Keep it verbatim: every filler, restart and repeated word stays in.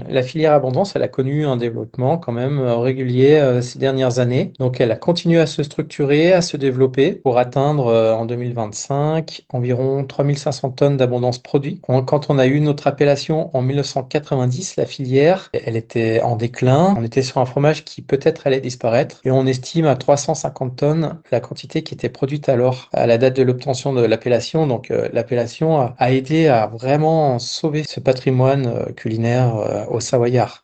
La filière Abondance, elle a connu un développement quand même euh, régulier euh, ces dernières années. Donc, elle a continué à se structurer, à se développer pour atteindre euh, en deux mille vingt-cinq environ trois mille cinq cents tonnes d'abondance produit. On- Quand on a eu notre appellation en mille neuf cent quatre-vingt-dix, la filière, elle était en déclin. On était sur un fromage qui peut-être allait disparaître et on estime à trois cent cinquante tonnes la quantité qui était produite alors à la date de l'obtention de l'appellation. Donc, euh, l'appellation a, a aidé à vraiment sauver ce patrimoine euh, culinaire euh, au Savoyard.